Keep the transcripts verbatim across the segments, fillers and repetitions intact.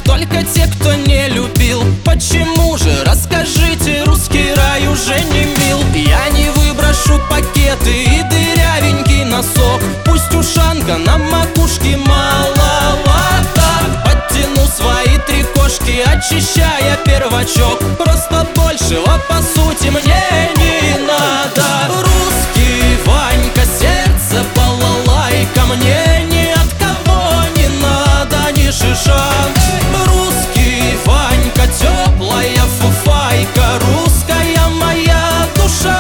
только те, кто не любил. Почему же, расскажите, русский рай уже не мил. Я не выброшу пакеты и дырявенький носок. Пусть ушанка на макушке маловато. Подтяну свои три кошки, очищая первачок. Просто большего по сути мне не надо. Русский Ванька, сердце балалайка, мне ни от кого не надо ни шиша. Русский Ванька, теплая фуфайка, русская моя душа.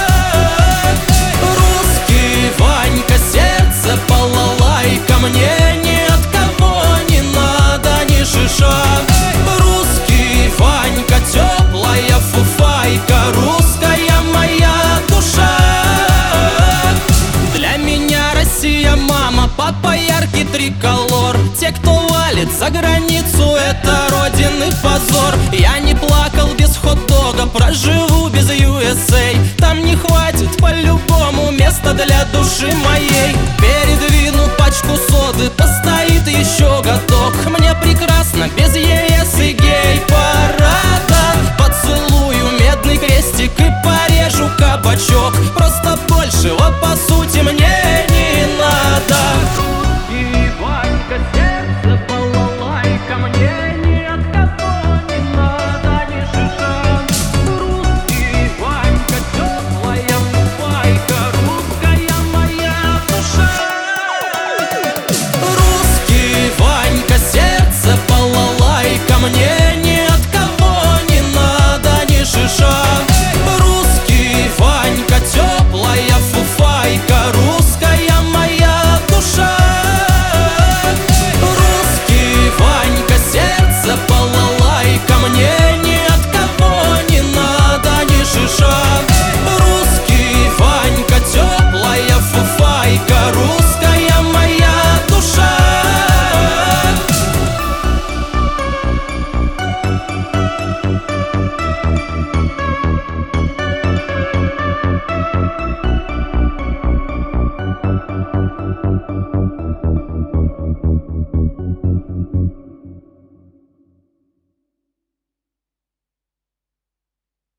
Русский Ванька, сердце балалайка, мне ни от кого не надо ни шиша. Русский Ванька, теплая фуфайка, русская моя душа. Для меня Россия мама, папа яркий триколор. Те, кто валит за границу, это родины позор. Я не плакал без хот-дога, проживу без ю эс эй. Там не хватит по-любому места для души моей.